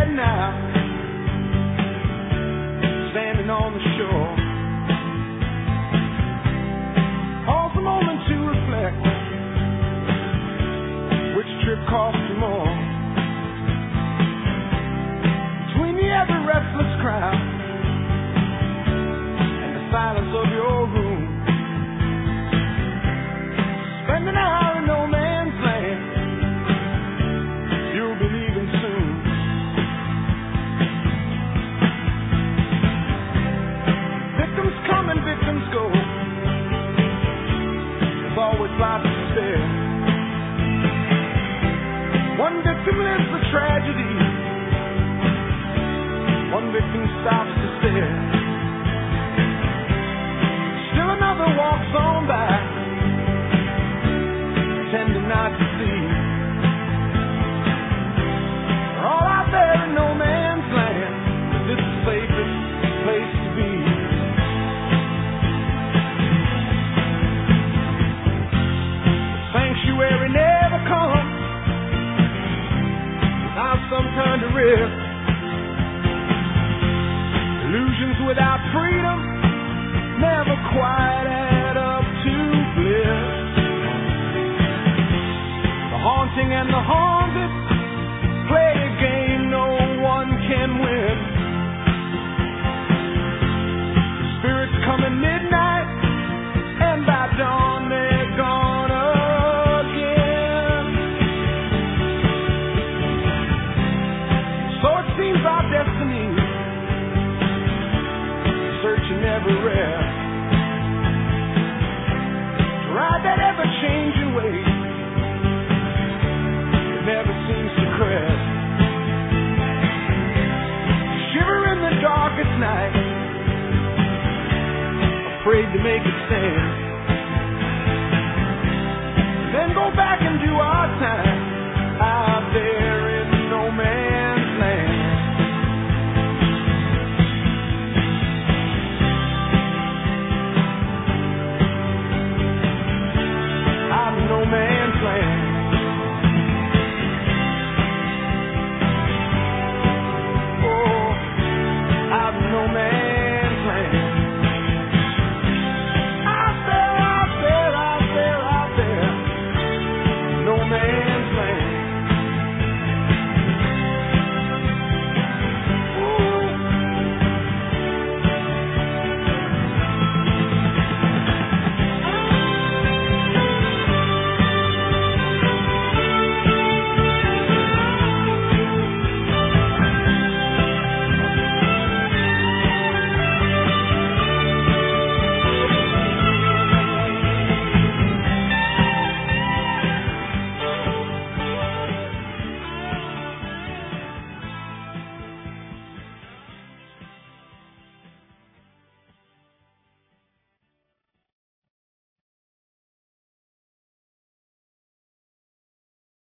head now, standing on the shore. Pause a moment to reflect, which trip cost you more? Between the ever restless crowd and the silence of your room, spend an hour in no man's land, you'll be leaving soon. Victims come and victims go, there's always life to spare. One victim lives the tragedy, one victim stops to stare. Still another walks on by, pretending not to see. We're all out there in no man's land, but this is the safest place to be. Sanctuary never comes without some kind of risk. Illusions without freedom never quite add up to bliss. The haunting and the haunted play a game no one can win. Spirits come at midnight, and by dawn they're gone again. So it seems our destiny, searching every rest, to ride that ever-changing wave, it never seems to crest. Shiver in the darkest night, afraid to make a stand, then go back and do our time out there in no man's land. Out in no man's land. Oh, out in no man's land. Out there, out there, out there, out there. No man.